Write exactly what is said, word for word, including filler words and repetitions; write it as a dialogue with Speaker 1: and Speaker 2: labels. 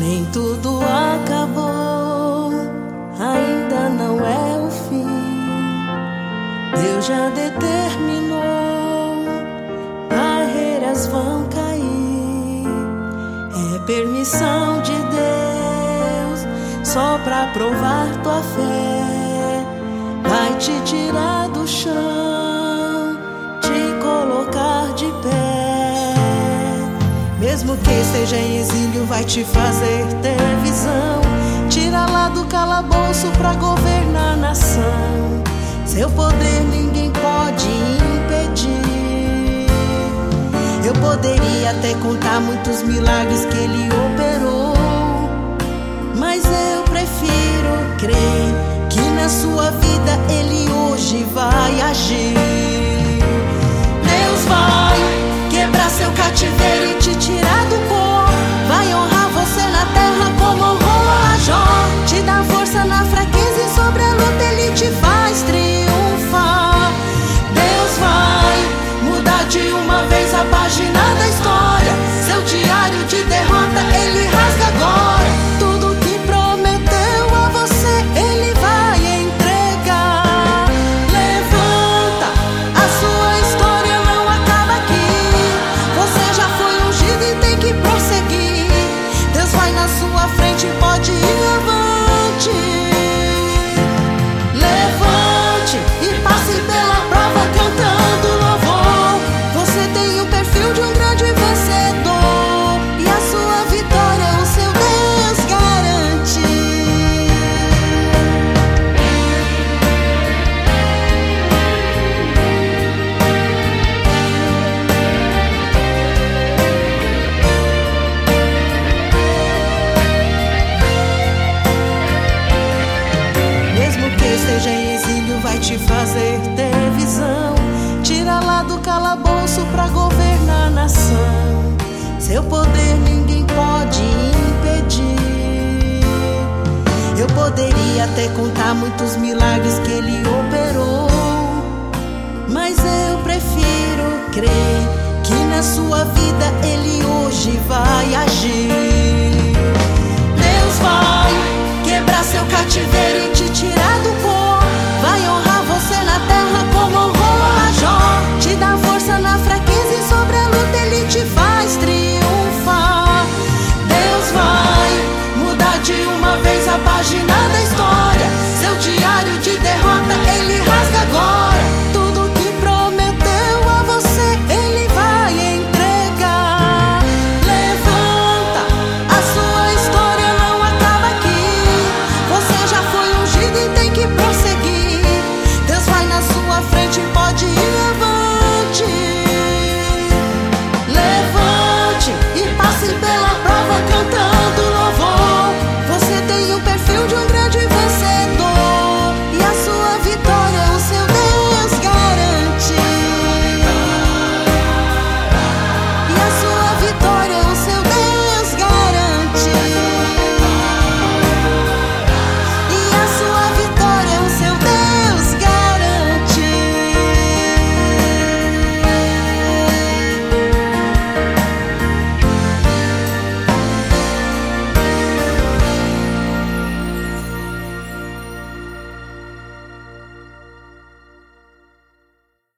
Speaker 1: Nem tudo acabou, ainda não é o fim. Deus já determinou, barreiras vão cair. É permissão de Deus, só pra provar tua fé. Vai te tirar do chão, te colocar de pé. Mesmo que esteja em exílio, vai te fazer ter visão. Tira lá do calabouço pra governar a nação. Seu poder ninguém pode impedir. Eu poderia até contar muitos milagres que Ele operou, mas eu prefiro crer que na sua vida Ele hoje vai agir. Deus vai quebrar seu cativeiro e te tirar do pó. Vai honrar você na terra como honrou a Jó. Te dá força na fraqueza e sobre a luta Ele te faz triunfar. Deus vai mudar de uma vez a página da história. Seu diário de derrota Ele rasga agora. Tudo que prometeu a você Ele vai entregar. Levanta, a sua história não acaba aqui. Você já foi ungido e tem que prosseguir. Deus vai na sua frente, pode ir avante. Levante e passe pela prova cantando louvor. Você tem o perfil de um grande vencedor, e a sua vitória o seu Deus garante. Mesmo que esteja em exílio, vai te fazer ter visão. Tira lá do calabouço pra governar a nação. Seu poder ninguém pode impedir. Eu poderia até contar muitos milagres que Ele operou, mas eu prefiro crer que na sua vida Ele hoje vai agir.